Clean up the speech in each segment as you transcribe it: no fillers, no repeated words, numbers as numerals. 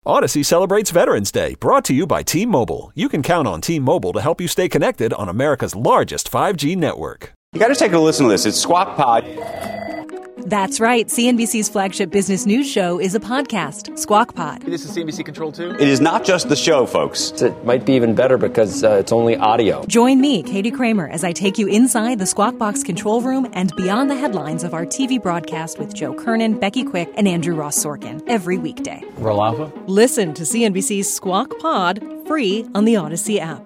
Odyssey celebrates Veterans Day, brought to you by T-Mobile. You can count on T-Mobile to help you stay connected on America's largest 5G network. You got to take a listen to this. It's Squawk Pod. That's right. CNBC's flagship business news show is a podcast, Squawk Pod. This is CNBC Control 2? It is not just the show, folks. It might be even better because it's only audio. Join me, Katie Kramer, as I take you inside the Squawk Box control room and beyond the headlines of our TV broadcast with Joe Kernan, Becky Quick, and Andrew Ross Sorkin every weekday. Roll Alpha? Listen to CNBC's Squawk Pod free on the Odyssey app.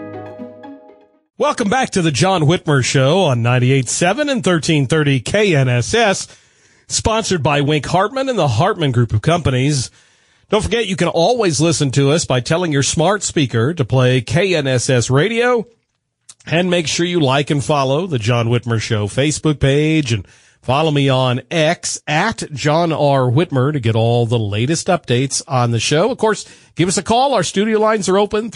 Welcome back to the John Whitmer Show on 98.7 and 1330 KNSS, sponsored by Wink Hartman and the Hartman Group of Companies. Don't forget, you can always listen to us by telling your smart speaker to play KNSS Radio, and make sure you like and follow the John Whitmer Show Facebook page, and follow me on X at John R. Whitmer to get all the latest updates on the show. Of course, give us a call. Our studio lines are open,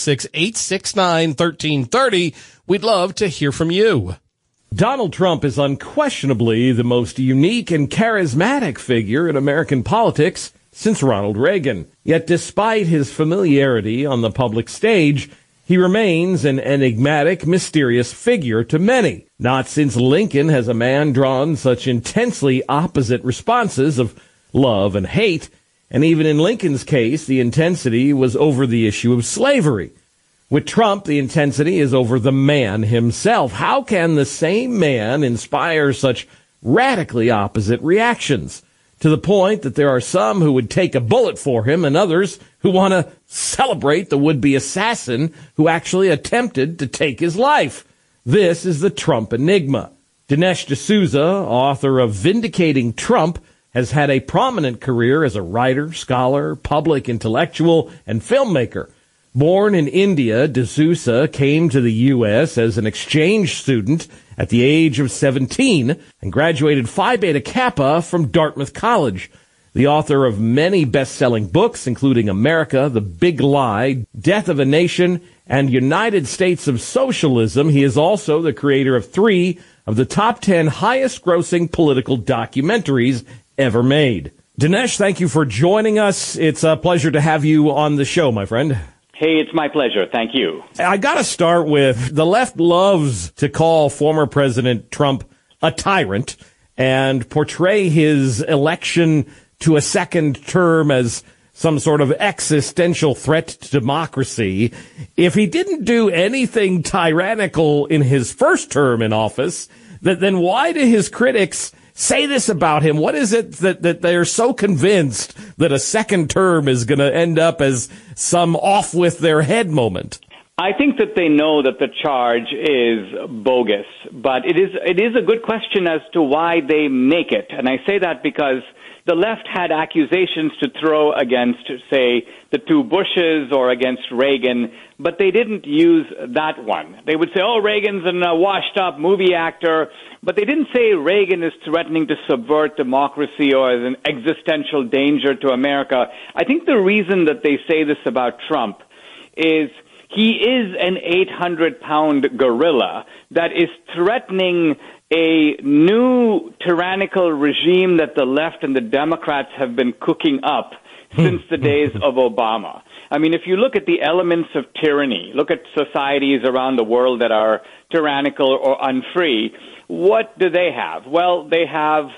316-869-1330. We'd love to hear from you. Donald Trump is unquestionably the most unique and charismatic figure in American politics since Ronald Reagan. Yet despite his familiarity on the public stage, he remains an enigmatic, mysterious figure to many. Not since Lincoln has a man drawn such intensely opposite responses of love and hate, and even in Lincoln's case, the intensity was over the issue of slavery. With Trump, the intensity is over the man himself. How can the same man inspire such radically opposite reactions? To the point that there are some who would take a bullet for him and others who want to celebrate the would-be assassin who actually attempted to take his life. This is the Trump enigma. Dinesh D'Souza, author of Vindicating Trump, has had a prominent career as a writer, scholar, public intellectual, and filmmaker. Born in India, D'Souza came to the U.S. as an exchange student at the age of 17 and graduated Phi Beta Kappa from Dartmouth College. The author of many best-selling books, including America, The Big Lie, Death of a Nation, and United States of Socialism, he is also the creator of 3 of the top 10 highest-grossing political documentaries ever made. Dinesh, thank you for joining us. It's a pleasure to have you on the show, my friend. Hey, it's my pleasure. Thank you. I got to start with the left loves to call former President Trump a tyrant and portray his election to a second term as some sort of existential threat to democracy. If he didn't do anything tyrannical in his first term in office, then why do his critics say this about him? What is it that they're so convinced that a second term is going to end up as some off with their head moment? I think that they know that the charge is bogus, but it is a good question as to why they make it. And I say that because the left had accusations to throw against, say, the 2 Bushes or against Reagan, but they didn't use that one. They would say, oh, Reagan's a washed-up movie actor, but they didn't say Reagan is threatening to subvert democracy or is an existential danger to America. I think the reason that they say this about Trump is he is an 800-pound gorilla that is threatening a new tyrannical regime that the left and the Democrats have been cooking up since the days of Obama. I mean, if you look at the elements of tyranny, look at societies around the world that are tyrannical or unfree, what do they have? Well, they have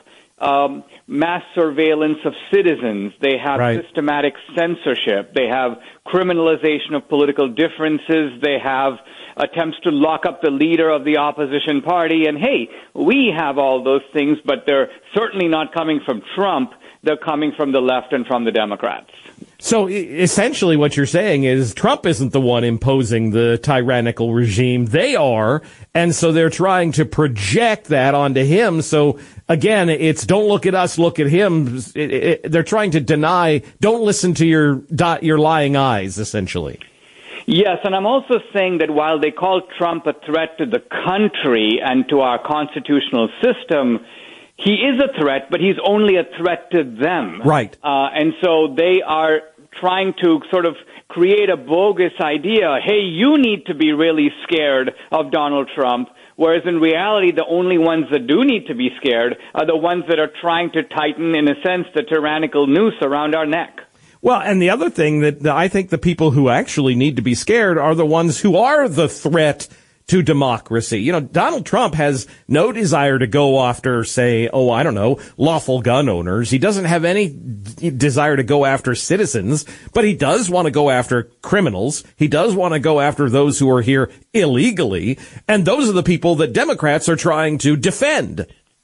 mass surveillance of citizens. They have systematic censorship. They have criminalization of political differences. They have attempts to lock up the leader of the opposition party. And, hey, we have all those things, but they're certainly not coming from Trump. They're coming from the left and from the Democrats. So essentially what you're saying is Trump isn't the one imposing the tyrannical regime. They are. And so they're trying to project that onto him. So, again, it's don't look at us, look at him. They're trying to deny, don't listen to your lying eyes, essentially. Yes, and I'm also saying that while they call Trump a threat to the country and to our constitutional system, he is a threat, but he's only a threat to them. Right. And so they are trying to sort of create a bogus idea. Hey, you need to be really scared of Donald Trump, whereas in reality, the only ones that do need to be scared are the ones that are trying to tighten, in a sense, the tyrannical noose around our neck. Well, and the other thing that I think the people who actually need to be scared are the ones who are the threat to democracy. You know, Donald Trump has no desire to go after, say, lawful gun owners. He doesn't have any desire to go after citizens, but he does want to go after criminals. He does want to go after those who are here illegally. And those are the people that Democrats are trying to defend.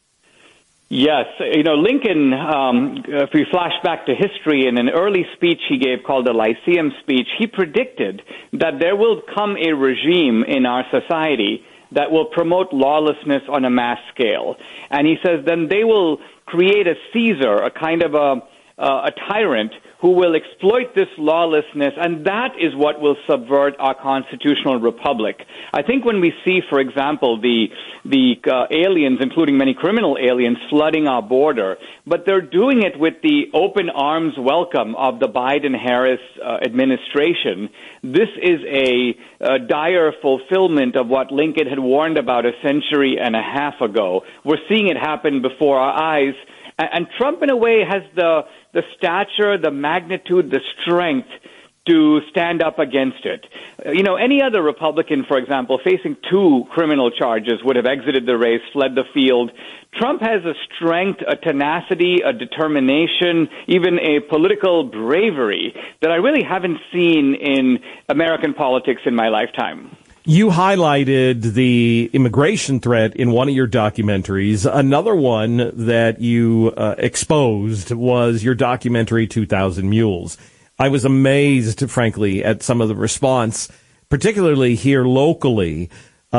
Yes. You know, Lincoln, if we flash back to history, in an early speech he gave called the Lyceum speech, he predicted that there will come a regime in our society that will promote lawlessness on a mass scale. And he says then they will create a Caesar, a kind of a tyrant who will exploit this lawlessness, and that is what will subvert our constitutional republic. I think when we see, for example, the aliens, including many criminal aliens, flooding our border, but they're doing it with the open arms welcome of the Biden-Harris administration, this is a dire fulfillment of what Lincoln had warned about a century and a half ago. We're seeing it happen before our eyes. And Trump, in a way, has the stature, the magnitude, the strength to stand up against it. You know, any other Republican, for example, facing 2 criminal charges would have exited the race, fled the field. Trump has a strength, a tenacity, a determination, even a political bravery that I really haven't seen in American politics in my lifetime. You highlighted the immigration threat in one of your documentaries. Another one that you exposed was your documentary, 2,000 Mules. I was amazed, frankly, at some of the response, particularly here locally,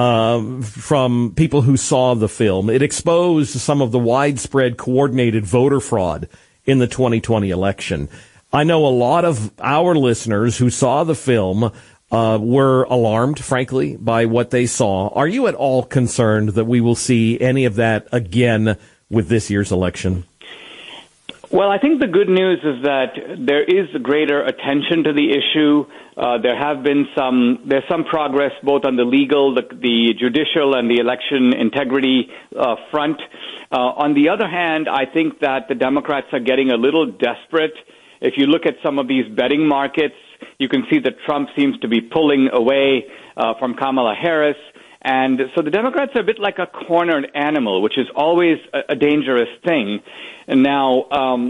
from people who saw the film. It exposed some of the widespread coordinated voter fraud in the 2020 election. I know a lot of our listeners who saw the film were alarmed, frankly, by what they saw. Are you at all concerned that we will see any of that again with this year's election? Well, I think the good news is that there is greater attention to the issue. There's some progress both on the legal, the judicial, and the election integrity front. On the other hand, I think that the Democrats are getting a little desperate. If you look at some of these betting markets, you can see that Trump seems to be pulling away from Kamala Harris. And so the Democrats are a bit like a cornered animal, which is always a dangerous thing. And now,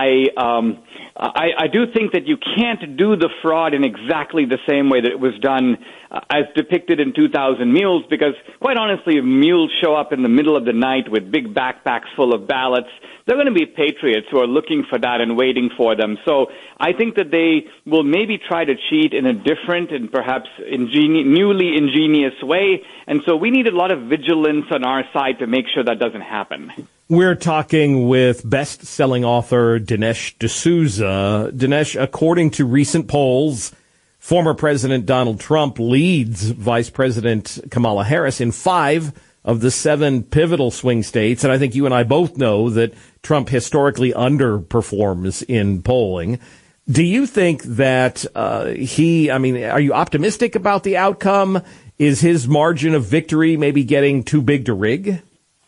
I do think that you can't do the fraud in exactly the same way that it was done as depicted in 2,000 Mules, because quite honestly, if mules show up in the middle of the night with big backpacks full of ballots, they're going to be patriots who are looking for that and waiting for them. So I think that they will maybe try to cheat in a different and perhaps newly ingenious way. And so we need a lot of vigilance on our side to make sure that doesn't happen. We're talking with best-selling author Dinesh D'Souza. Dinesh, according to recent polls, former President Donald Trump leads Vice President Kamala Harris in 5 of the 7 pivotal swing states. And I think you and I both know that Trump historically underperforms in polling. Do you think that are you optimistic about the outcome? Is his margin of victory maybe getting too big to rig?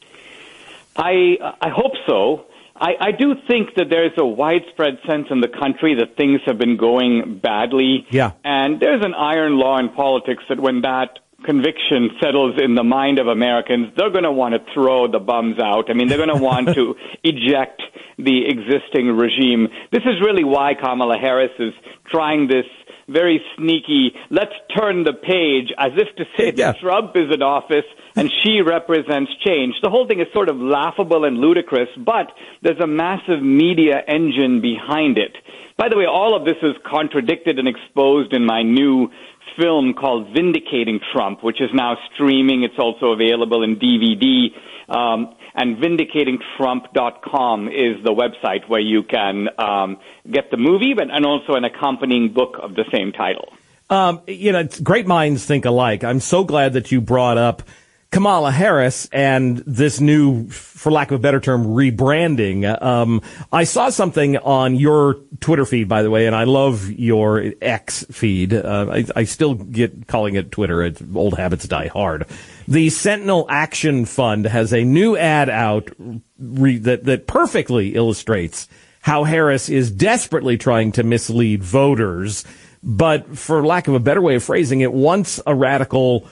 I hope so. I do think that there's a widespread sense in the country that things have been going badly. Yeah. And there's an iron law in politics that when that conviction settles in the mind of Americans, they're going to want to throw the bums out. I mean, they're going to want to eject the existing regime. This is really why Kamala Harris is trying this very sneaky, let's turn the page, as if to say that Trump is in office and she represents change. The whole thing is sort of laughable and ludicrous, but there's a massive media engine behind it. By the way, all of this is contradicted and exposed in my new film called Vindicating Trump, which is now streaming. It's also available in DVD. And vindicatingtrump.com is the website where you can get the movie, and also an accompanying book of the same title. Great minds think alike. I'm so glad that you brought up Kamala Harris and this new, for lack of a better term, rebranding. I saw something on your Twitter feed, by the way, and I love your X feed. I still get calling it Twitter. Old habits die hard. The Sentinel Action Fund has a new ad out that perfectly illustrates how Harris is desperately trying to mislead voters. But for lack of a better way of phrasing it, once a radical,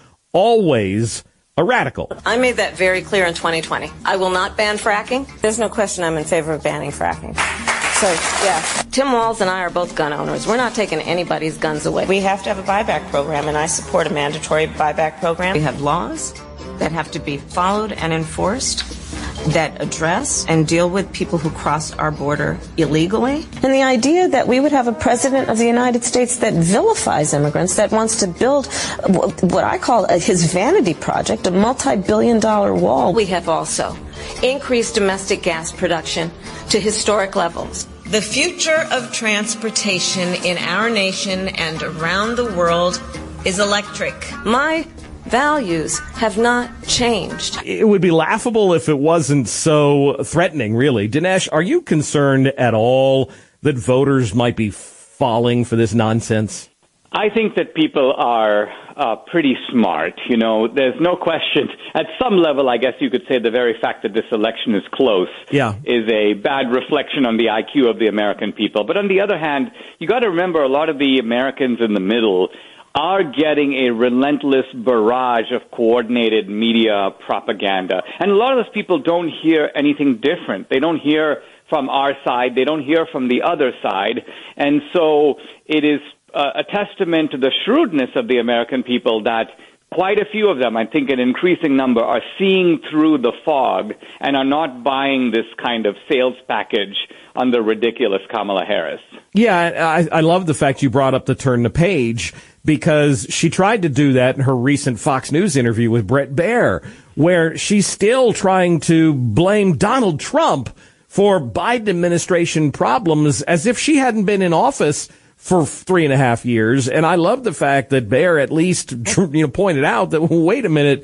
always a radical. I made that very clear in 2020. I will not ban fracking. There's no question I'm in favor of banning fracking. So, yeah, Tim Walz and I are both gun owners. We're not taking anybody's guns away. We have to have a buyback program, and I support a mandatory buyback program. We have laws that have to be followed and enforced that address and deal with people who cross our border illegally. And the idea that we would have a president of the United States that vilifies immigrants, that wants to build what I call his vanity project, a multi-billion-dollar wall. We have also increased domestic gas production to historic levels. The future of transportation in our nation and around the world is electric. My values have not changed. It would be laughable if it wasn't so threatening, really. Dinesh, are you concerned at all that voters might be falling for this nonsense? I think that people are pretty smart. You know, there's no question. At some level, I guess you could say the very fact that this election is close is a bad reflection on the IQ of the American people. But on the other hand, you got to remember a lot of the Americans in the middle are getting a relentless barrage of coordinated media propaganda. And a lot of those people don't hear anything different. They don't hear from our side. They don't hear from the other side. And so it is a testament to the shrewdness of the American people that quite a few of them, I think an increasing number, are seeing through the fog and are not buying this kind of sales package on the ridiculous Kamala Harris. Yeah, I love the fact you brought up the turn the page, because she tried to do that in her recent Fox News interview with Bret Baier, where she's still trying to blame Donald Trump for Biden administration problems as if she hadn't been in office for 3.5 years. And I love the fact that Baier at least, pointed out that, wait a minute,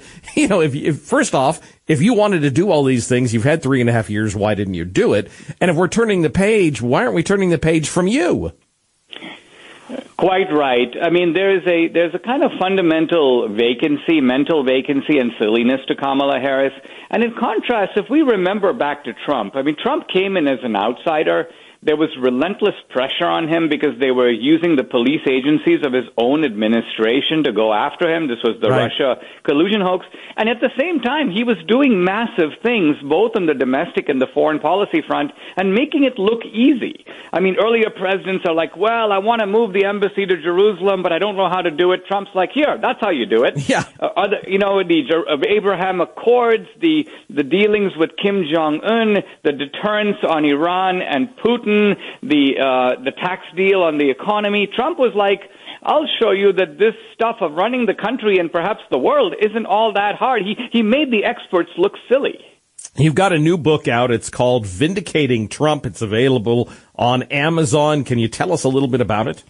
if first off, if you wanted to do all these things, you've had 3.5 years, why didn't you do it? And if we're turning the page, why aren't we turning the page from you? Quite right. I mean, there's a kind of fundamental vacancy, mental vacancy and silliness to Kamala Harris. And in contrast, if we remember back to Trump, I mean, Trump came in as an outsider. There was relentless pressure on him because they were using the police agencies of his own administration to go after him. This was the Russia collusion hoax. And at the same time, he was doing massive things, both on the domestic and the foreign policy front, and making it look easy. I mean, earlier presidents are like, well, I want to move the embassy to Jerusalem, but I don't know how to do it. Trump's like, here, that's how you do it. Yeah. The Abraham Accords, the dealings with Kim Jong-un, the deterrence on Iran and Putin, the tax deal on the economy. Trump was like, I'll show you that this stuff of running the country and perhaps the world isn't all that hard. He made the experts look silly. You've got a new book out. It's called Vindicating Trump. It's available on Amazon. Can you tell us a little bit about it?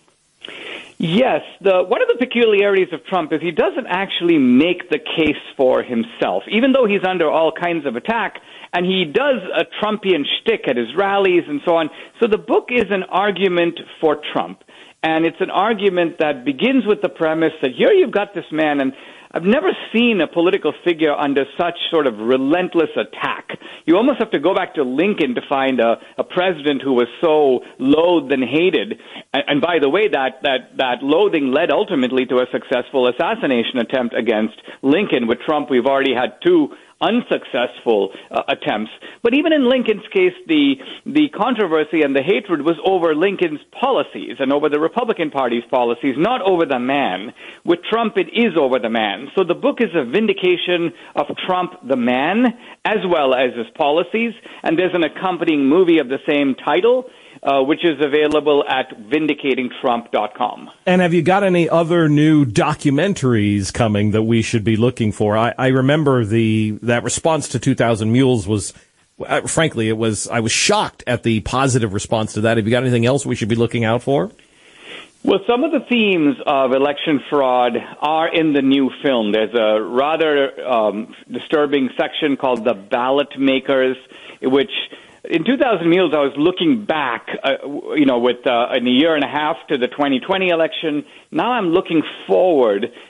Yes. One of the peculiarities of Trump is he doesn't actually make the case for himself, even though he's under all kinds of attack. And he does a Trumpian shtick at his rallies and so on. So the book is an argument for Trump. And it's an argument that begins with the premise that here you've got this man, and I've never seen a political figure under such sort of relentless attack. You almost have to go back to Lincoln to find a president who was so loathed and hated. And by the way, that loathing led ultimately to a successful assassination attempt against Lincoln. With Trump, we've already had two unsuccessful attempts. But even in Lincoln's case, the controversy and the hatred was over Lincoln's policies and over the Republican Party's policies, not over the man. With Trump, it is over the man. So the book is a vindication of Trump, the man, as well as his policies. And there's an accompanying movie of the same title, which is available at vindicatingtrump.com. And have you got any other new documentaries coming that we should be looking for? I remember that response to 2,000 Mules was, frankly, I was shocked at the positive response to that. Have you got anything else we should be looking out for? Well, some of the themes of election fraud are in the new film. There's a rather disturbing section called The Ballot Makers, which in 2,000 Mules, I was looking back, with in a year and a half to the 2020 election. Now I'm looking forward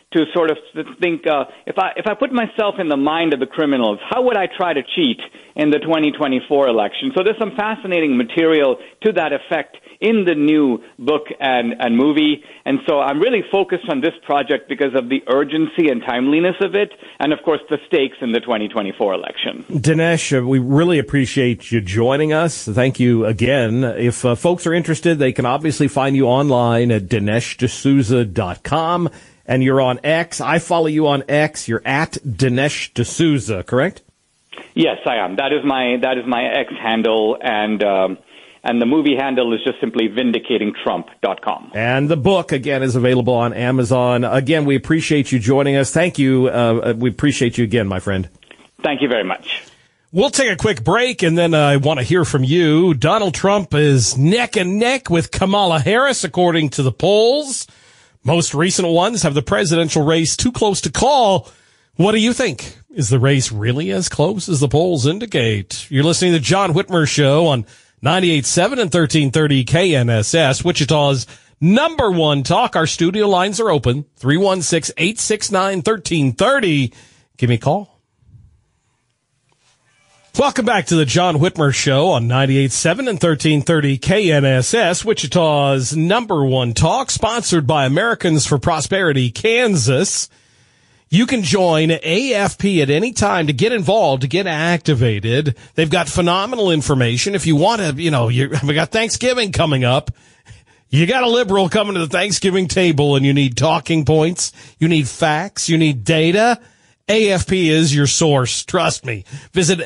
to sort of think, if I put myself in the mind of the criminals, how would I try to cheat in the 2024 election? So there's some fascinating material to that effect in the new book and movie. And so I'm really focused on this project because of the urgency and timeliness of it, and of course the stakes in the 2024 election. Dinesh, we really appreciate you joining us. Thank you again. If folks are interested, they can obviously find you online at DineshD'Souza.com. And you're on X. I follow you on X. You're at Dinesh D'Souza, correct? Yes, I am. That is my X handle, and the movie handle is just simply vindicatingtrump.com. And the book, again, is available on Amazon. Again, we appreciate you joining us. Thank you. We appreciate you again, my friend. Thank you very much. We'll take a quick break, and then I want to hear from you. Donald Trump is neck and neck with Kamala Harris, according to the polls. Most recent ones have the presidential race too close to call. What do you think? Is the race really as close as the polls indicate? You're listening to the John Whitmer Show on 98.7 and 1330 KNSS, Wichita's #1 talk. Our studio lines are open, 316-869-1330. Give me a call. Welcome back to the John Whitmer Show on 98.7 and 1330 KNSS, Wichita's #1 talk, sponsored by Americans for Prosperity, Kansas. You can join AFP at any time to get involved, to get activated. They've got phenomenal information. If you want to, we got Thanksgiving coming up. You got a liberal coming to the Thanksgiving table and you need talking points. You need facts. You need data. AFP is your source. Trust me. Visit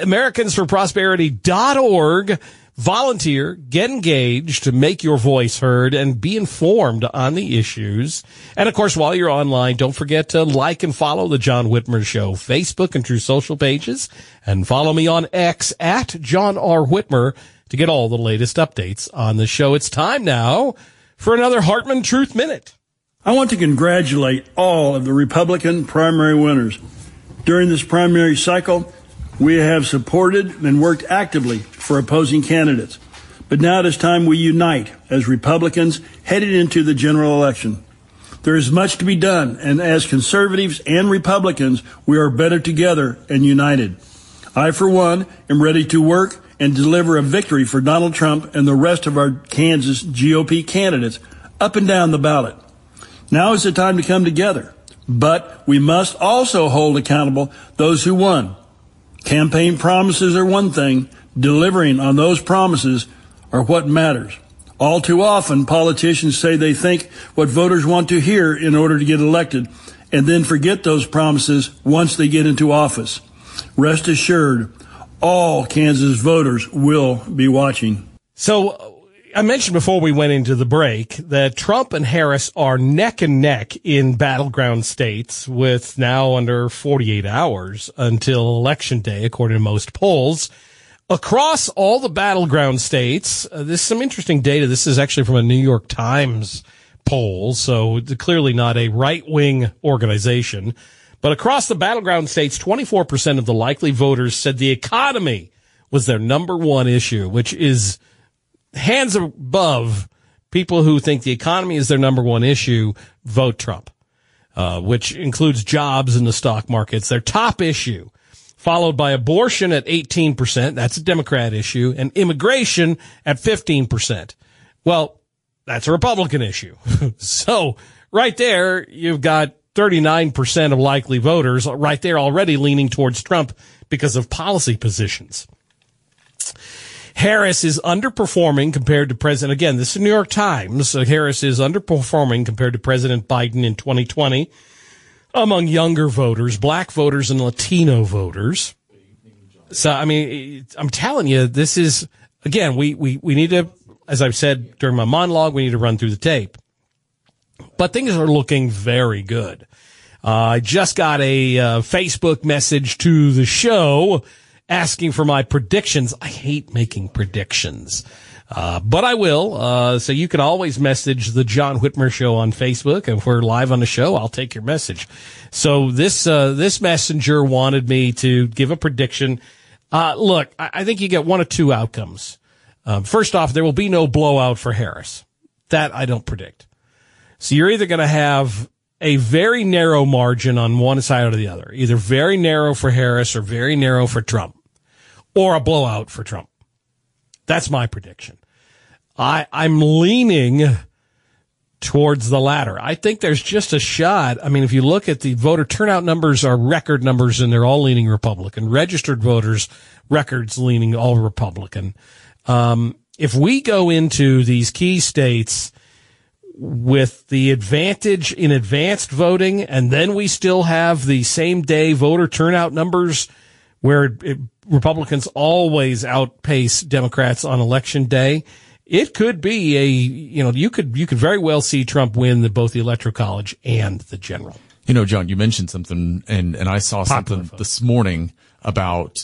AmericansForProsperity.org. Volunteer, get engaged to make your voice heard and be informed on the issues. And of course, while you're online, don't forget to like and follow the John Whitmer Show Facebook and True Social pages, and follow me on X at John R. Whitmer to get all the latest updates on the show. It's time now for another Hartman Truth Minute. I want to congratulate all of the Republican primary winners. During this primary cycle, we have supported and worked actively for opposing candidates. But now it is time we unite as Republicans headed into the general election. There is much to be done, and as conservatives and Republicans, we are better together and united. I, for one, am ready to work and deliver a victory for Donald Trump and the rest of our Kansas GOP candidates up and down the ballot. Now is the time to come together, but we must also hold accountable those who won. Campaign promises are one thing. Delivering on those promises are what matters. All too often, politicians say they think what voters want to hear in order to get elected, and then forget those promises once they get into office. Rest assured, all Kansas voters will be watching. So I mentioned before we went into the break that Trump and Harris are neck and neck in battleground states with now under 48 hours until Election Day, according to most polls. Across all the battleground states, this is some interesting data. This is actually from a New York Times poll, so clearly not a right-wing organization. But across the battleground states, 24% of the likely voters said the economy was their #1 issue, which is hands above people who think the economy is their #1 issue vote Trump, which includes jobs in the stock markets, their top issue, followed by abortion at 18%. That's a Democrat issue, and immigration at 15%. Well, that's a Republican issue. So right there, you've got 39% of likely voters right there already leaning towards Trump because of policy positions. Harris is underperforming compared to President, again, this is New York Times. Harris is underperforming compared to President Biden in 2020 among younger voters, black voters, and Latino voters. So, I mean, I'm telling you, this is, again, we need to, as I've said during my monologue, we need to run through the tape. But things are looking very good. I just got a Facebook message to the show asking for my predictions. I hate making predictions, but I will. So you can always message the John Whitmer Show on Facebook. If we're live on the show, I'll take your message. So this messenger wanted me to give a prediction. Look, I think you get one of two outcomes. First off, there will be no blowout for Harris. That I don't predict. So you're either going to have a very narrow margin on one side or the other, either very narrow for Harris or very narrow for Trump, or a blowout for Trump. That's my prediction. I'm leaning towards the latter. I think there's just a shot. I mean, if you look at the voter turnout numbers, are record numbers, and they're all leaning Republican. Registered voters, records leaning all Republican. If we go into these key states with the advantage in advanced voting, and then we still have the same day voter turnout numbers where Republicans always outpace Democrats on election day, it could be you could very well see Trump win both the Electoral College and the general. John, you mentioned something, and I saw something this morning about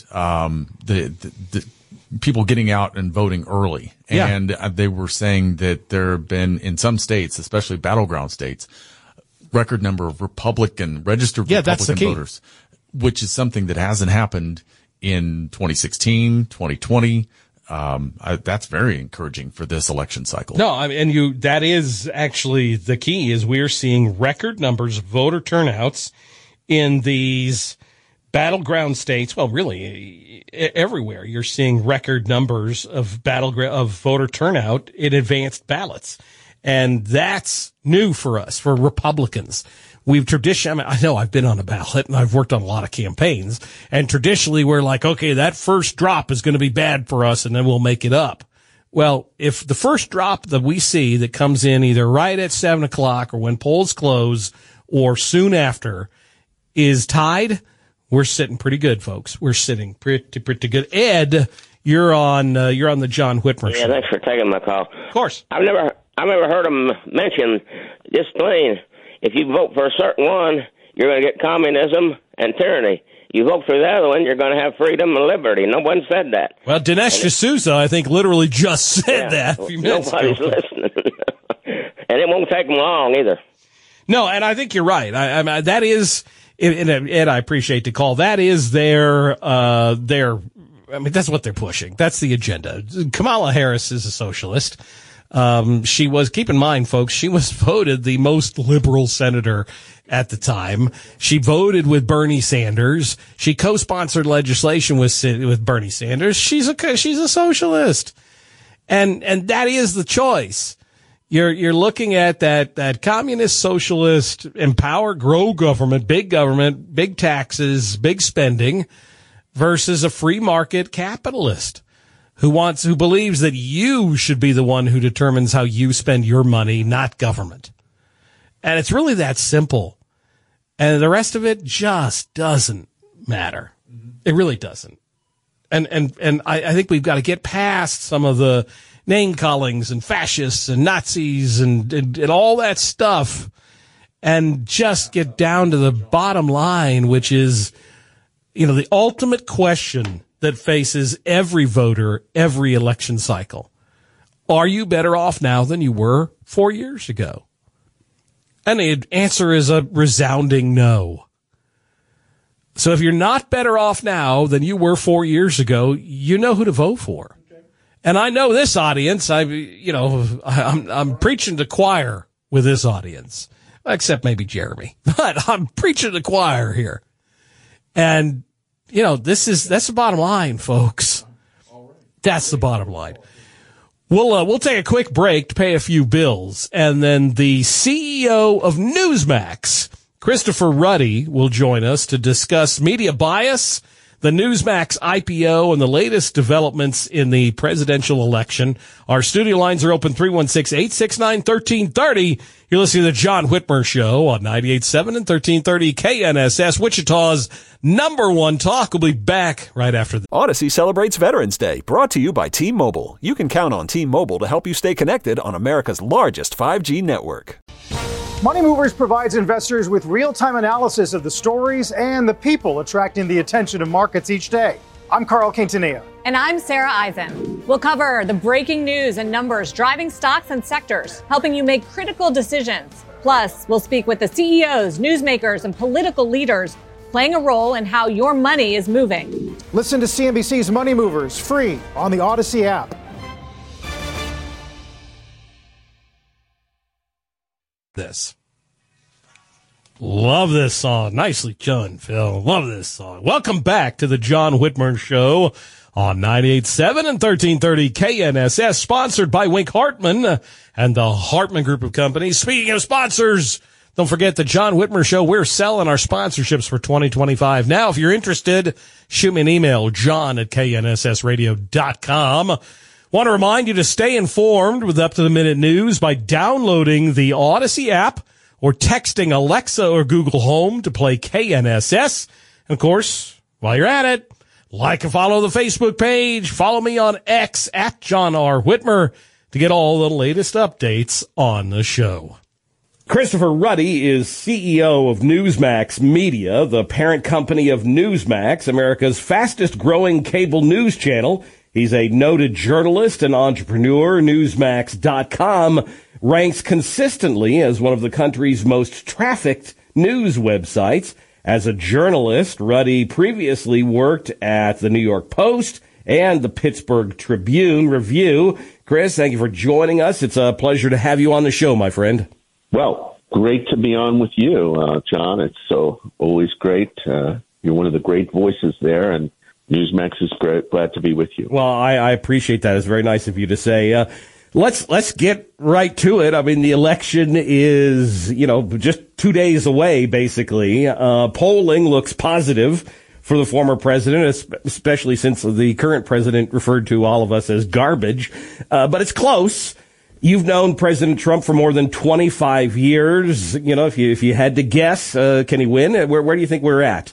the people getting out and voting early. And they were saying that there have been, in some states, especially battleground states, record number of registered Republican voters, which is something that hasn't happened in 2016, 2020. That's very encouraging for this election cycle. No, I mean, that is actually the key, is we're seeing record numbers of voter turnouts in these battleground states. Well, really everywhere you're seeing record numbers of voter turnout in advanced ballots. And that's new for us, for Republicans. We've traditionally, I know I've been on a ballot and I've worked on a lot of campaigns, and traditionally we're like, okay, that first drop is going to be bad for us and then we'll make it up. Well, if the first drop that we see that comes in either right at 7 o'clock or when polls close or soon after is tied, we're sitting pretty good, folks. We're sitting pretty good. Ed, you're on the John Whitmer show. Yeah, thanks for taking my call. Of course. I've never heard him mention this plain. If you vote for a certain one, you're going to get communism and tyranny. You vote for the other one, you're going to have freedom and liberty. No one said that. Well, Dinesh D'Souza, I think, literally just said that a few minutes ago. Nobody's listening. And it won't take them long either. No, and I think you're right. I mean, that is, and Ed, I appreciate the call. That is I mean, that's what they're pushing. That's the agenda. Kamala Harris is a socialist. Keep in mind, folks, she was voted the most liberal senator at the time. She voted with Bernie Sanders. She co-sponsored legislation with Bernie Sanders. She's a socialist. And that is the choice. You're looking at that communist socialist, empower, grow government, big taxes, big spending, versus a free market capitalist who believes that you should be the one who determines how you spend your money, not government. And it's really that simple. And the rest of it just doesn't matter. It really doesn't. And I think we've got to get past some of the name callings and fascists and Nazis and all that stuff and just get down to the bottom line, which is, the ultimate question that faces every voter, every election cycle. Are you better off now than you were 4 years ago? And the answer is a resounding no. So if you're not better off now than you were 4 years ago, you know who to vote for. And I know this audience, I'm preaching to choir with this audience, except maybe Jeremy, but I'm preaching to choir here. And that's the bottom line, folks. That's the bottom line. We'll take a quick break to pay a few bills, and then the CEO of Newsmax, Christopher Ruddy, will join us to discuss media bias, the Newsmax IPO, and the latest developments in the presidential election. Our studio lines are open 316-869-1330. You're listening to the John Whitmer Show on 98.7 and 1330 KNSS, Wichita's #1 talk. We'll be back right after this. Odyssey celebrates Veterans Day, brought to you by T-Mobile. You can count on T-Mobile to help you stay connected on America's largest 5G network. Money Movers provides investors with real-time analysis of the stories and the people attracting the attention of markets each day. I'm Carl Quintanilla. And I'm Sarah Eisen. We'll cover the breaking news and numbers driving stocks and sectors, helping you make critical decisions. Plus, we'll speak with the CEOs, newsmakers, and political leaders playing a role in how your money is moving. Listen to CNBC's Money Movers free on the Odyssey app. This. Love this song. Nicely done, Phil. Love this song. Welcome back to the John Whitmer Show on 98.7 and 1330 KNSS, sponsored by Wink Hartman and the Hartman Group of Companies. Speaking of sponsors, don't forget the John Whitmer Show. We're selling our sponsorships for 2025. Now, if you're interested, shoot me an email, john@knssradio.com. Want to remind you to stay informed with up-to-the-minute news by downloading the Odyssey app or texting Alexa or Google Home to play KNSS. And, of course, while you're at it, like and follow the Facebook page. Follow me on X at John R. Whitmer to get all the latest updates on the show. Christopher Ruddy is CEO of Newsmax Media, the parent company of Newsmax, America's fastest-growing cable news channel. He's a noted journalist and entrepreneur. Newsmax.com ranks consistently as one of the country's most trafficked news websites. As a journalist, Ruddy previously worked at the New York Post and the Pittsburgh Tribune Review. Chris, thank you for joining us. It's a pleasure to have you on the show, my friend. Well, great to be on with you, John. It's always great. You're one of the great voices there, and Newsmax is great. Glad to be with you. Well, I appreciate that. It's very nice of you to say. Let's get right to it. I mean, the election is, just 2 days away, basically. Polling looks positive for the former president, especially since the current president referred to all of us as garbage. But it's close. You've known President Trump for more than 25 years. If you had to guess, can he win? Where do you think we're at?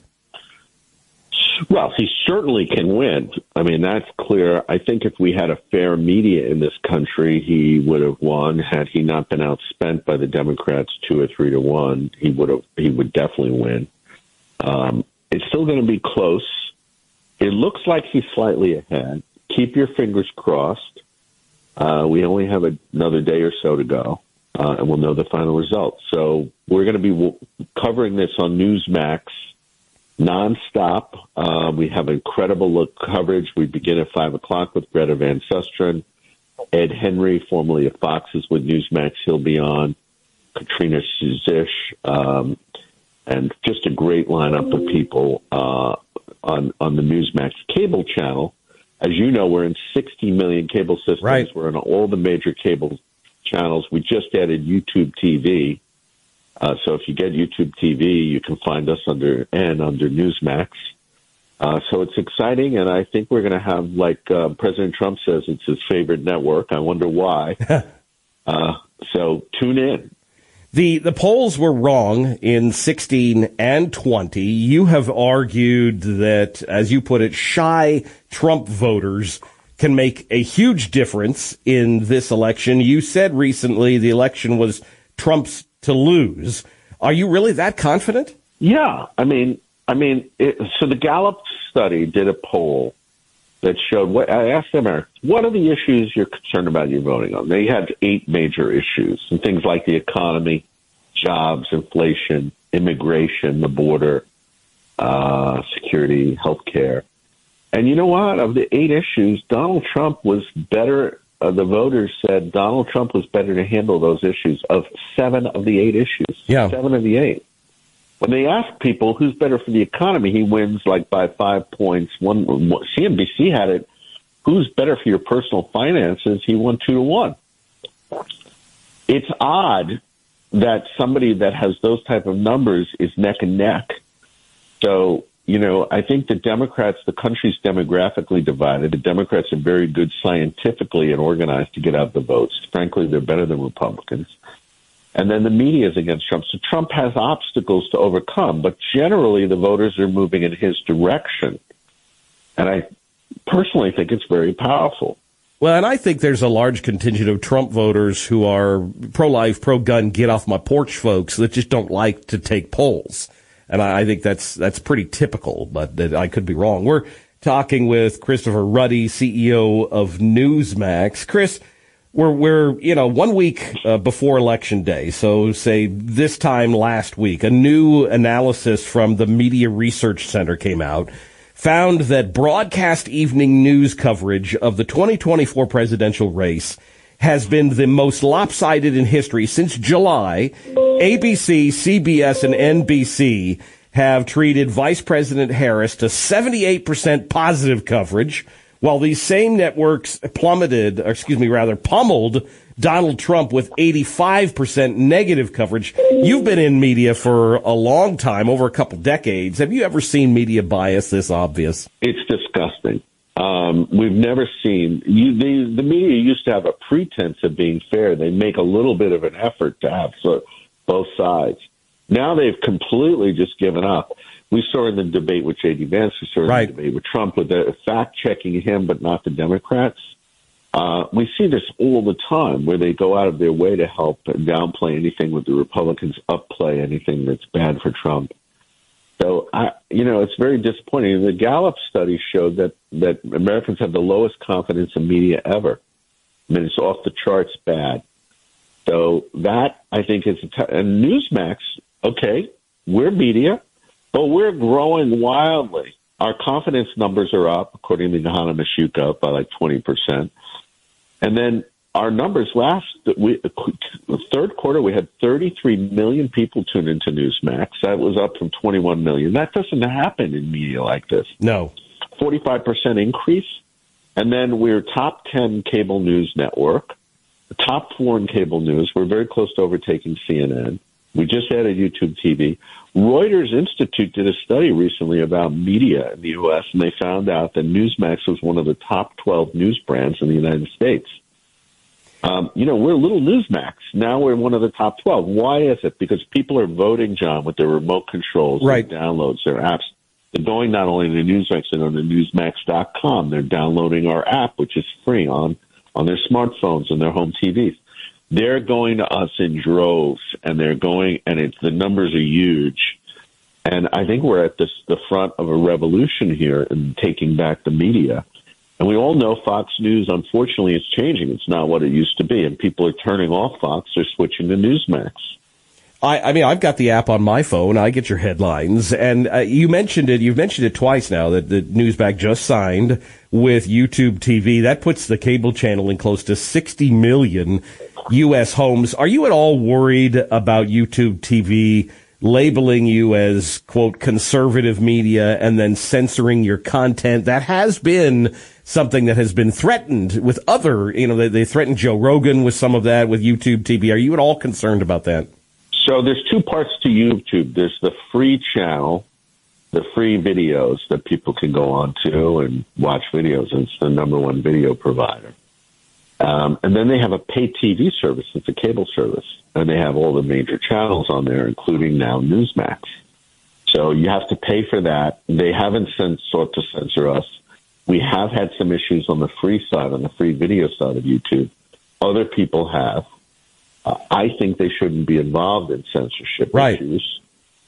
Well, he certainly can win. I mean, that's clear. I think if we had a fair media in this country, he would have won. Had he not been outspent by the Democrats 2 or 3 to 1, he would definitely win. It's still going to be close. It looks like he's slightly ahead. Keep your fingers crossed. We only have another day or so to go, and we'll know the final result. So we're going to be covering this on Newsmax nonstop. We have incredible coverage. We begin at 5 o'clock with Greta Van Susteren. Ed Henry, formerly of Fox, is with Newsmax. He'll be on. Katrina Suzish, and just a great lineup of people on the Newsmax cable channel. As you know, we're in 60 million cable systems. Right. We're on all the major cable channels. We just added YouTube TV. So if you get YouTube TV, you can find us under Newsmax. So it's exciting, and I think we're going to have, like President Trump says, it's his favorite network. I wonder why. So tune in. The polls were wrong in 16 and 20. You have argued that, as you put it, shy Trump voters can make a huge difference in this election. You said recently the election was Trump's to lose. Are you really that confident? Yeah. So the Gallup study did a poll that showed I asked them, what are the issues you're concerned about you're voting on? They had 8 major issues, and things like the economy, jobs, inflation, immigration, the border, security, healthcare. And you know what? Of the 8 issues, Donald Trump was better. The voters said Donald Trump was better to handle those issues of 7 of the 8 issues. Yeah. 7 of the 8. When they ask people who's better for the economy, he wins like by 5 points. CNBC had it. Who's better for your personal finances? He won 2 to 1. It's odd that somebody that has those type of numbers is neck and neck. So, I think the Democrats, the country's demographically divided. The Democrats are very good scientifically and organized to get out the votes. Frankly, they're better than Republicans. And then the media is against Trump. So Trump has obstacles to overcome, but generally the voters are moving in his direction. And I personally think it's very powerful. Well, and I think there's a large contingent of Trump voters who are pro-life, pro-gun, get off my porch folks that just don't like to take polls. And I think that's pretty typical, but I could be wrong. We're talking with Christopher Ruddy, CEO of Newsmax. Chris, we're 1 week before Election Day, so say this time last week, a new analysis from the Media Research Center came out, found that broadcast evening news coverage of the 2024 presidential race has been the most lopsided in history. Since July, ABC, CBS, and NBC have treated Vice President Harris to 78% positive coverage, while these same networks pummeled Donald Trump with 85% negative coverage. You've been in media for a long time, over a couple decades. Have you ever seen media bias this obvious? It's disgusting. We've never seen the media used to have a pretense of being fair. They make a little bit of an effort to have both sides. Now they've completely just given up. We saw in the debate with J.D. Vance, we saw in the debate with Trump, with the fact-checking him but not the Democrats. We see this all the time, where they go out of their way to help downplay anything with the Republicans, upplay anything that's bad for Trump. So, it's very disappointing. The Gallup study showed that Americans have the lowest confidence in media ever. I mean, it's off the charts bad. So that, I think, is and Newsmax, okay, we're media, but we're growing wildly. Our confidence numbers are up, according to Hannah Mashuka, by like 20%. And then our numbers the third quarter, we had 33 million people tune into Newsmax. That was up from 21 million. That doesn't happen in media like this. No. 45% increase. And then we're top 10 cable news network, the top 4 in cable news. We're very close to overtaking CNN. We just added YouTube TV. Reuters Institute did a study recently about media in the U.S., and they found out that Newsmax was one of the top 12 news brands in the United States. We're a little Newsmax. Now we're one of the top 12. Why is it? Because people are voting, John, with their remote controls, their downloads, their apps. They're going not only to Newsmax, but on to Newsmax.com. They're downloading our app, which is free on their smartphones and their home TVs. They're going to us in droves, and the numbers are huge. And I think we're at the front of a revolution here in taking back the media. And we all know Fox News, unfortunately, is changing. It's not what it used to be, and people are turning off Fox. They're switching to Newsmax. I mean, I've got the app on my phone. I get your headlines. And you mentioned it. You've mentioned it twice now that the Newsmax just signed with YouTube TV. That puts the cable channel in close to 60 million U.S. homes. Are you at all worried about YouTube TV labeling you as, quote, conservative media and then censoring your content? That has been something that has been threatened with other, they threatened Joe Rogan with some of that with YouTube TV. Are you at all concerned about that? So there's two parts to YouTube. There's the free channel, the free videos that people can go on to and watch videos. And it's the number one video provider. And then they have a pay TV service. It's a cable service. And they have all the major channels on there, including now Newsmax. So you have to pay for that. They haven't sought to censor us. We have had some issues on the free side, on the free video side of YouTube. Other people have. I think they shouldn't be involved in censorship issues.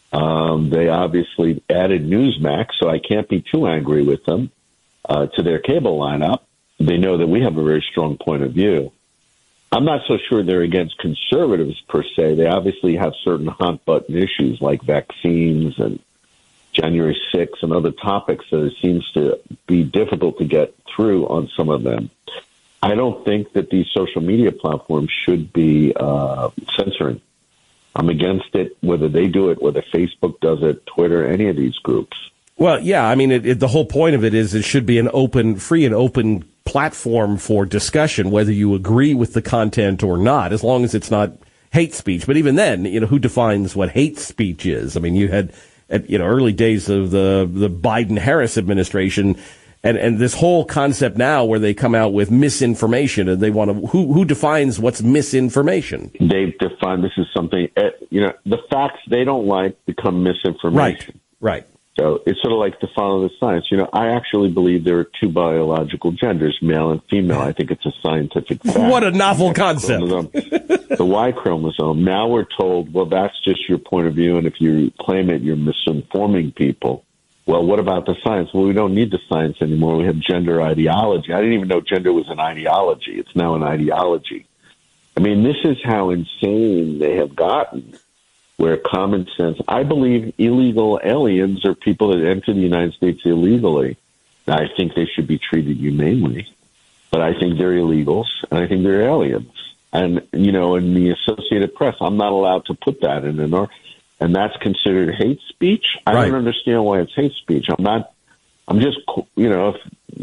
They obviously added Newsmax, so I can't be too angry with them, to their cable lineup. They know that we have a very strong point of view. I'm not so sure they're against conservatives per se. They obviously have certain hot button issues like vaccines and January 6th and other topics that it seems to be difficult to get through on some of them. I don't think that these social media platforms should be censoring. I'm against it, whether they do it, whether Facebook does it, Twitter, any of these groups. Well, yeah, I mean, the whole point of it is it should be an free and open platform for discussion, whether you agree with the content or not, as long as it's not hate speech. But even then, who defines what hate speech is? I mean, you had, early days of the Biden-Harris administration, and this whole concept now where they come out with misinformation, and they want to, who defines what's misinformation? They've defined this is something, the facts they don't like become misinformation. Right. So it's sort of like to follow the science. I actually believe there are two biological genders, male and female. I think it's a scientific fact. What a novel concept. The Y chromosome. Now we're told, well, that's just your point of view, and if you claim it, you're misinforming people. Well, what about the science? Well, we don't need the science anymore. We have gender ideology. I didn't even know gender was an ideology. It's now an ideology. I mean, this is how insane they have gotten. Where common sense, I believe illegal aliens are people that enter the United States illegally. I think they should be treated humanely. but I think they're illegals, and I think they're aliens. And, in the Associated Press, I'm not allowed to put that in and that's considered hate speech. I don't understand why it's hate speech. I'm just, if,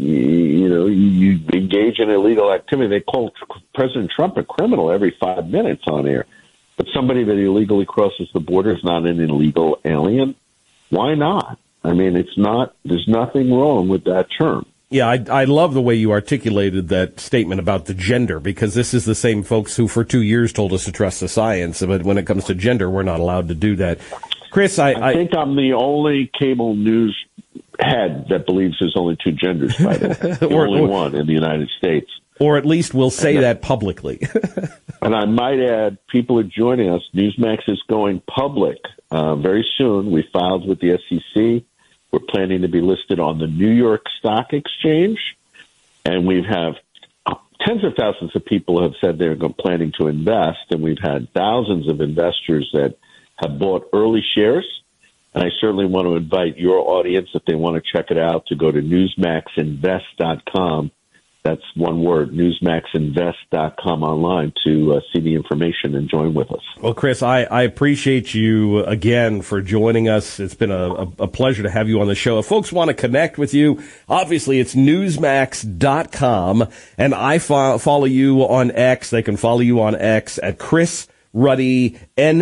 you engage in illegal activity. They call President Trump a criminal every 5 minutes on air. But somebody that illegally crosses the border is not an illegal alien. Why not? I mean, there's nothing wrong with that term. Yeah, I love the way you articulated that statement about the gender, because this is the same folks who for 2 years told us to trust the science, but when it comes to gender, we're not allowed to do that. Chris, I think I'm the only cable news head that believes there's only two genders, by the way. The only one in the United States. Or at least we'll say that publicly. And I might add, people are joining us. Newsmax is going public very soon. We filed with the SEC. We're planning to be listed on the New York Stock Exchange. And we have tens of thousands of people have said they're planning to invest. And we've had thousands of investors that have bought early shares. And I certainly want to invite your audience, if they want to check it out, to go to newsmaxinvest.com. That's one word, newsmaxinvest.com online to see the information and join with us. Well, Chris, I appreciate you again for joining us. It's been a pleasure to have you on the show. If folks want to connect with you, obviously it's newsmax.com, and I follow you on X. They can follow you on X at Chris Ruddy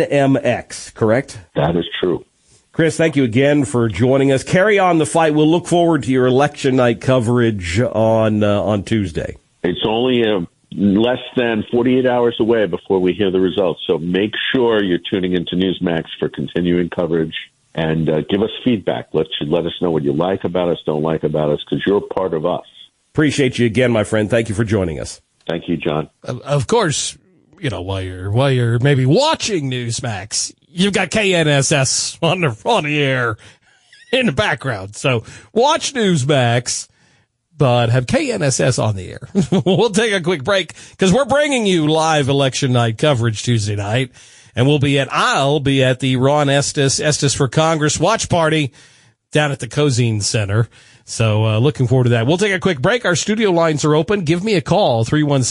NMX, correct? That is true. Chris, thank you again for joining us. Carry on the fight. We'll look forward to your election night coverage on Tuesday. It's only less than 48 hours away before we hear the results. So make sure you're tuning into Newsmax for continuing coverage and give us feedback. Let us know what you like about us, don't like about us, because you're part of us. Appreciate you again, my friend. Thank you for joining us. Thank you, John. Of course, while you're maybe watching Newsmax, you've got KNSS on the air in the background. So watch Newsmax, but have KNSS on the air. We'll take a quick break because we're bringing you live election night coverage Tuesday night. And I'll be at the Ron Estes for Congress watch party down at the Cozine Center. So looking forward to that. We'll take a quick break. Our studio lines are open. Give me a call,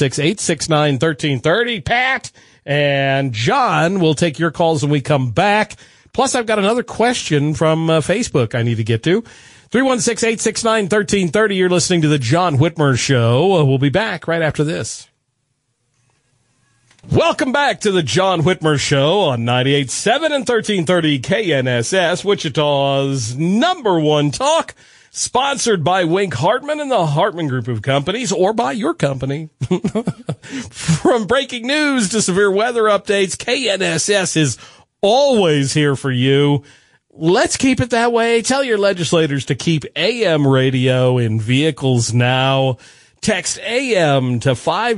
316-869-1330. Pat and John will take your calls when we come back. Plus, I've got another question from Facebook I need to get to. 316-869-1330. You're listening to the John Whitmer Show. We'll be back right after this. Welcome back to the John Whitmer Show on 98.7 and 1330 KNSS, Wichita's #1 talk. Sponsored by Wink Hartman and the Hartman Group of Companies, or by your company. From breaking news to severe weather updates, KNSS is always here for you. Let's keep it that way. Tell your legislators to keep AM radio in vehicles now. Text AM to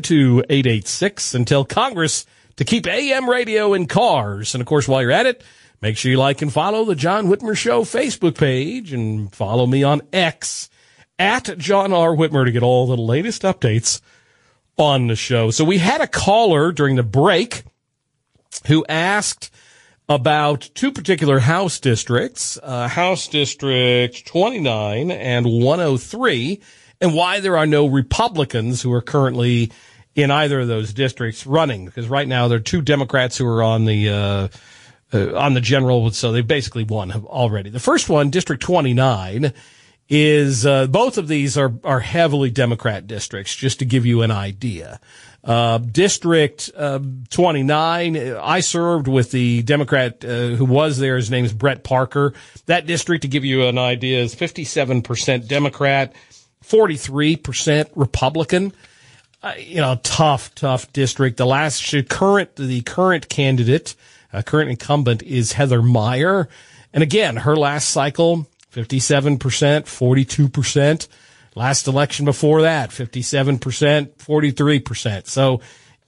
52886 and tell Congress to keep AM radio in cars. And, of course, while you're at it, make sure you like and follow the John Whitmer Show Facebook page and follow me on X at John R. Whitmer to get all the latest updates on the show. So we had a caller during the break who asked about two particular House districts, House District 29 and 103, and why there are no Republicans who are currently in either of those districts running. Because right now there are two Democrats who are on the general, so they've basically won already. The first one, District 29, is both of these are heavily Democrat districts, just to give you an idea. District 29, I served with the Democrat who was there. His name is Brett Parker. That district, to give you an idea, is 57% Democrat, 43% Republican. Tough district. The current candidate, current incumbent, is Heather Meyer. And again, her last cycle, 57%, 42%. Last election before that, 57%, 43%. So,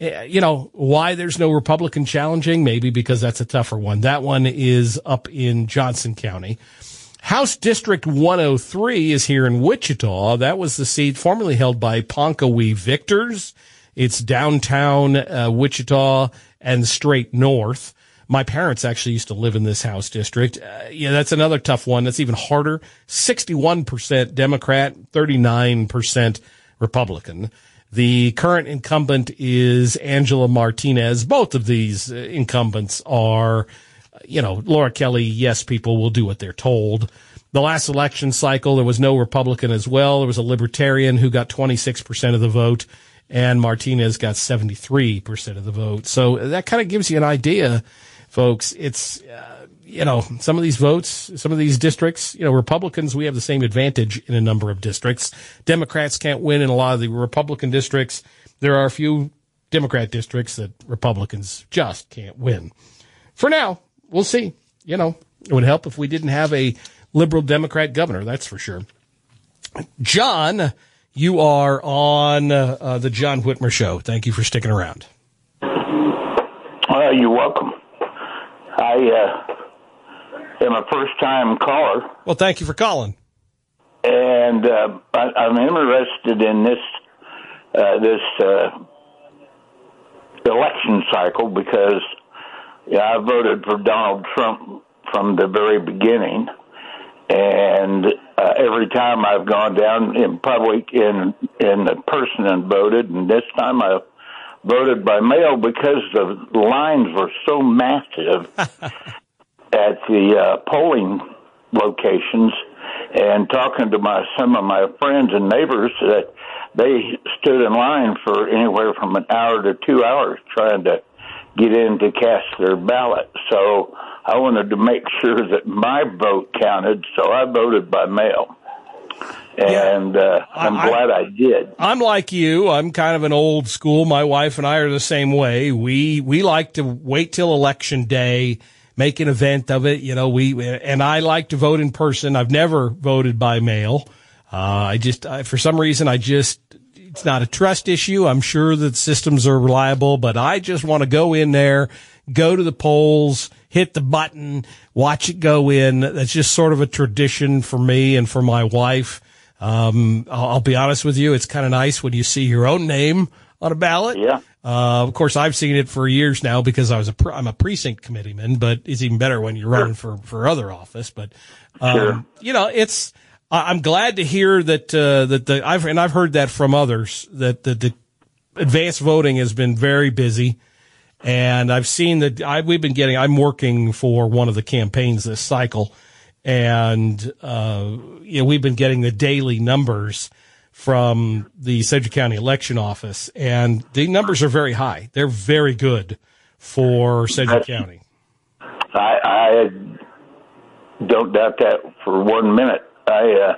why there's no Republican challenging? Maybe because that's a tougher one. That one is up in Johnson County. House District 103 is here in Wichita. That was the seat formerly held by Ponca Victors. It's downtown Wichita and straight north. My parents actually used to live in this House district. That's another tough one. That's even harder. 61% Democrat, 39% Republican. The current incumbent is Angela Martinez. Both of these incumbents are, Laura Kelly, yes, people will do what they're told. The last election cycle, there was no Republican as well. There was a Libertarian who got 26% of the vote, and Martinez got 73% of the vote. So that kind of gives you an idea, folks. It's, some of these votes, some of these districts, Republicans, we have the same advantage in a number of districts. Democrats can't win in a lot of the Republican districts. There are a few Democrat districts that Republicans just can't win. For now, we'll see. It would help if we didn't have a liberal Democrat governor, that's for sure. John, you are on the John Whitmer Show. Thank you for sticking around. You're welcome. I am a first-time caller. Well, thank you for calling. And I'm interested in this election cycle because I voted for Donald Trump from the very beginning. And every time I've gone down in public in person and voted, and this time I voted by mail because the lines were so massive at the polling locations. And talking to some of my friends and neighbors, that they stood in line for anywhere from an hour to 2 hours trying to get in to cast their ballot. So I wanted to make sure that my vote counted, so I voted by mail. And I'm glad I did. I'm like you. I'm kind of an old school. My wife and I are the same way. We like to wait till election day, make an event of it. And I like to vote in person. I've never voted by mail. For some reason, it's not a trust issue. I'm sure that systems are reliable, but I just want to go in there, go to the polls, hit the button, watch it go in. That's just sort of a tradition for me and for my wife. I'll be honest with you. It's kind of nice when you see your own name on a ballot. Yeah. Of course, I've seen it for years now because I'm a precinct committeeman, but it's even better when you're running for other office. But, sure. I'm glad to hear that, I've heard that from others, that the advanced voting has been very busy. And I've seen that I'm working for one of the campaigns this cycle. And, we've been getting the daily numbers from the Sedgwick County Election Office, and the numbers are very high. They're very good for Sedgwick County. I don't doubt that for 1 minute. I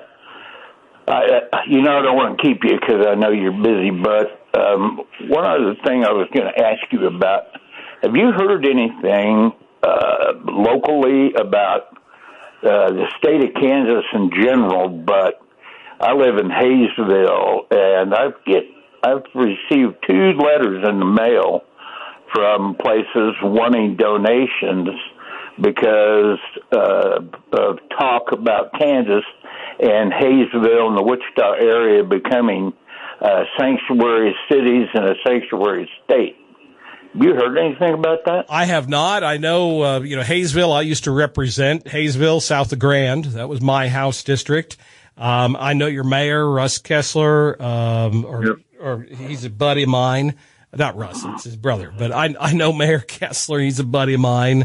don't want to keep you because I know you're busy, but one other thing I was going to ask you about, have you heard anything locally about the state of Kansas in general, but I live in Hayesville, and I've received 2 letters in the mail from places wanting donations because of talk about Kansas and Hayesville and the Wichita area becoming sanctuary cities and a sanctuary state. Have you heard anything about that? I have not. I know, Hayesville, I used to represent Hayesville, south of Grand. That was my house district. I know your mayor, Russ Kessler, or he's a buddy of mine. Not Russ, it's his brother, but I know Mayor Kessler. He's a buddy of mine.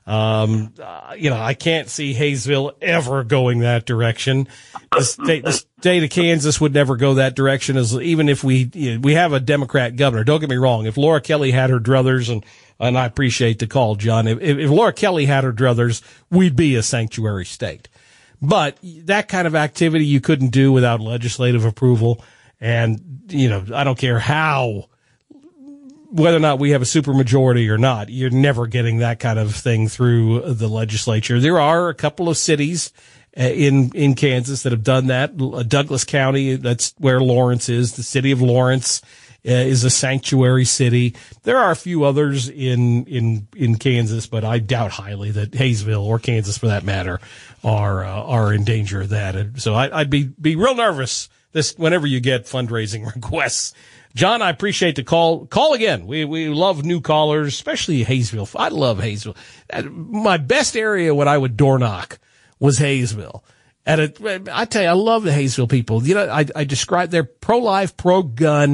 I can't see Hayesville ever going that direction. The state of Kansas would never go that direction, even if we have a Democrat governor. Don't get me wrong. If Laura Kelly had her druthers, and I appreciate the call, John, if Laura Kelly had her druthers, we'd be a sanctuary state. But that kind of activity you couldn't do without legislative approval. And, I don't care whether or not we have a supermajority or not, you're never getting that kind of thing through the legislature. There are a couple of cities in Kansas that have done that. Douglas County, that's where Lawrence is. The city of Lawrence is a sanctuary city. There are a few others in Kansas, but I doubt highly that Hayesville or Kansas, for that matter, are in danger of that. And so I'd be real nervous whenever you get fundraising requests. John, I appreciate the call. Call again. We love new callers, especially Hayesville. I love Hayesville. My best area when I would door knock was Hayesville. I tell you, I love the Hayesville people. I describe they're pro-life, pro-gun,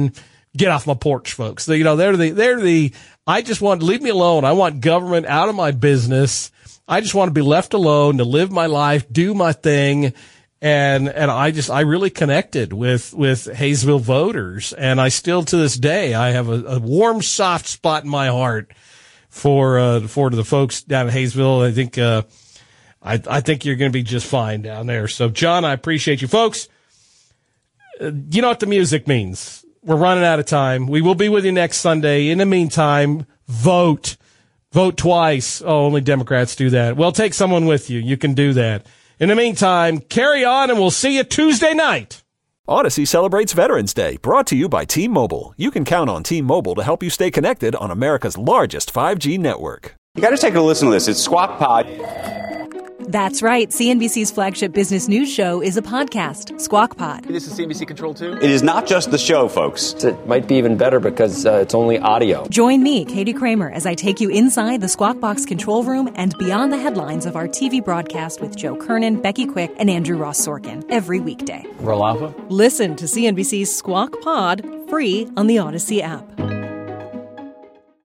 get off my porch folks. They're the, I just want, leave me alone. I want government out of my business. I just want to be left alone to live my life, do my thing. And I really connected with Hayesville voters. And I still, to this day, I have a warm, soft spot in my heart for the folks down in Hayesville. I think you're going to be just fine down there. So, John, I appreciate you folks. You know what the music means. We're running out of time. We will be with you next Sunday. In the meantime, vote. Vote twice. Oh, only Democrats do that. Well, take someone with you. You can do that. In the meantime, carry on, and we'll see you Tuesday night. Odyssey celebrates Veterans Day, brought to you by T-Mobile. You can count on T-Mobile to help you stay connected on America's largest 5G network. You got to take a listen to this. It's Squawk Pod. That's right. CNBC's flagship business news show is a podcast, Squawk Pod. This is CNBC Control 2. It is not just the show, folks. It might be even better because it's only audio. Join me, Katie Kramer, as I take you inside the Squawk Box control room and beyond the headlines of our TV broadcast with Joe Kernan, Becky Quick, and Andrew Ross Sorkin every weekday. Roll Alpha. Listen to CNBC's Squawk Pod free on the Odyssey app.